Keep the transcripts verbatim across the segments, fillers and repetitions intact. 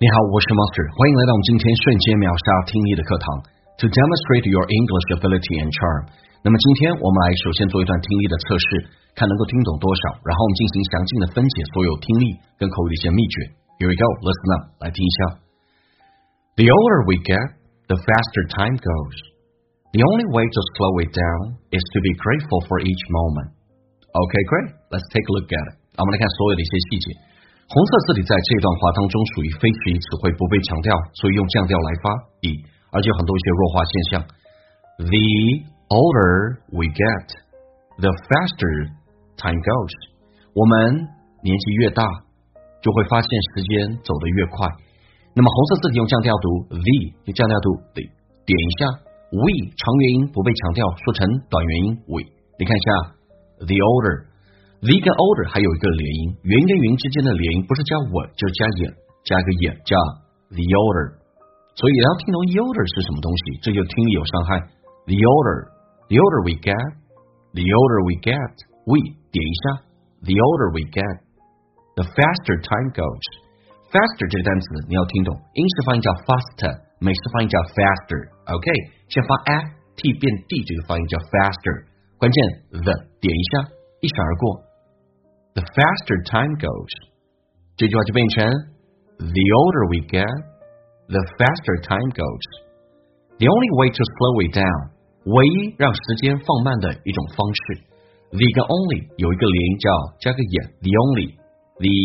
你好，我是 Monster， 欢迎来到我们今天瞬间秒杀听力的课堂 To demonstrate your English ability and charm。 那么今天我们来首先做一段听力的测试，看能够听懂多少，然后我们进行详尽的分解所有听力跟口语的一些秘诀。 Here we go, listen up， 来听一下。 The older we get, the faster time goes. The only way to slow it down is to be grateful for each moment. Okay, great. Let's take a look at it. 我们来看所有的一些细节。红色字体在这段话当中属于非词语词汇，不被强调，所以用降调来发 e， 而且有很多一些弱化现象。 The older we get, the faster time goes. 我们年纪越大，就会发现时间走得越快。那么红色字体用降调读 the， 用降调读 the， 点一下 we 长元音不被强调，说成短元音 we。 你看一下 the older。The 跟 older 还有一个连音，元音跟元音之间的连音不是加我就是加眼，加一个眼叫 the older， 所以要听懂 older 是什么东西，这就听力有伤害。 The older The older we get The older we get We 点一下 The older we get The faster time goes. Faster 这个单词你要听懂，英式发音叫 faster， 美式发音叫 faster。 OK， 先发 a t 变 d 这个发音叫 faster， 关键 the 点一下一闪而过。The faster time goes， 这句话就变成 The older we get, the faster time goes. The only way to slow it down， 唯一让时间放慢的一种方式。 The 跟 only 有一个连音叫加个眼 The only The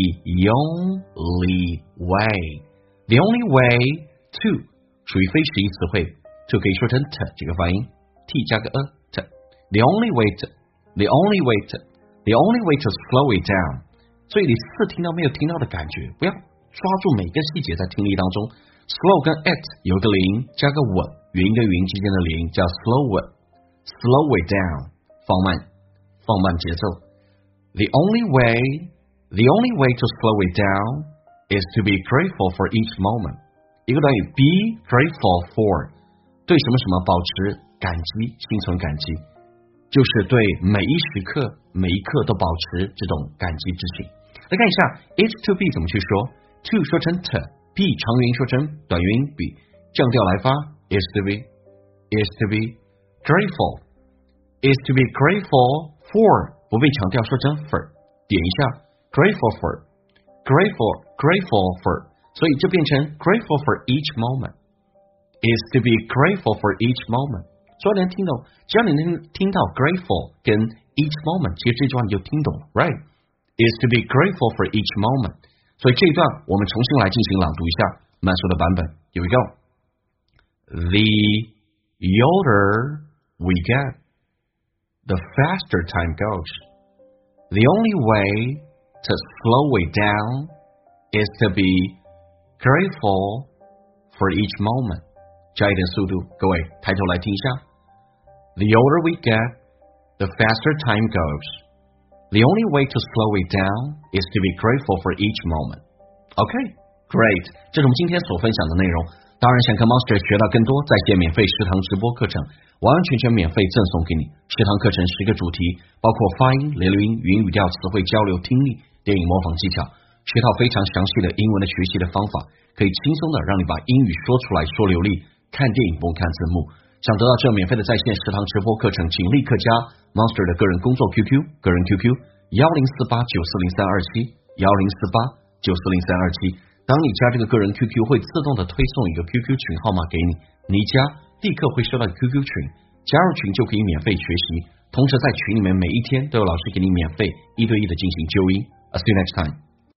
only way The only way to 属于非实义词汇，就可以说成 t 这个发音 t 加个 a t The only way to The only way to The only way to slow it down， 所以你是听到没有听到的感觉，不要抓住每个细节在听力当中。 slow 跟 it 有一个连音加个稳，元音跟元音之间的连音叫 slow it Slow it down， 放慢放慢节奏。 The only way The only way to slow it down is to be grateful for each moment。 一个短语 be grateful for 对什么什么保持感激，心存感激，就是对每一时刻每一刻都保持这种感激之情。来看一下 is to be 怎么去说。 to 说成 t， be 长元音说成短元音 be， 降调来发 is to be is to be grateful is to be grateful for 不被强调说成 for， 点一下 grateful for grateful grateful for， 所以就变成 grateful for each moment is to be grateful for each moment。所有人听懂，只要你能听到 grateful 跟 each moment， 其实这句话你就听懂了 right is to be grateful for each moment。 所以这一段我们重新来进行朗读一下慢速的版本。 Here we go. The older we get, the faster time goes. The only way to slow it down is to be grateful for each moment。 加一点速度，各位抬头来听一下。The older we get, the faster time goes. The only way to slow it down is to be grateful for each moment. Okay, great. 这是我们今天所分享的内容。当然想跟 Monster 学到更多，在线免费十堂直播课程，完完全全免费赠送给你。十堂课程十个主题，包括发音、连留音、语音语调、词汇交流、听力、电影模仿技巧，是一套非常详细的英文的学习的方法，可以轻松的让你把英语说出来，说流利。看电影不用看字幕。想得到这免费的在线十堂直播课程，请立刻加 Monster 的个人工作 Q Q， 个人 Q Q 一零四八九四零三二七 一零四八九四零三二七。当你加这个个人 Q Q， 会自动的推送一个 Q Q 群号码给你，你一加立刻会收到 Q Q 群，加入群就可以免费学习，同时在群里面每一天都有老师给你免费一对一的进行纠音。 I'll see you next time.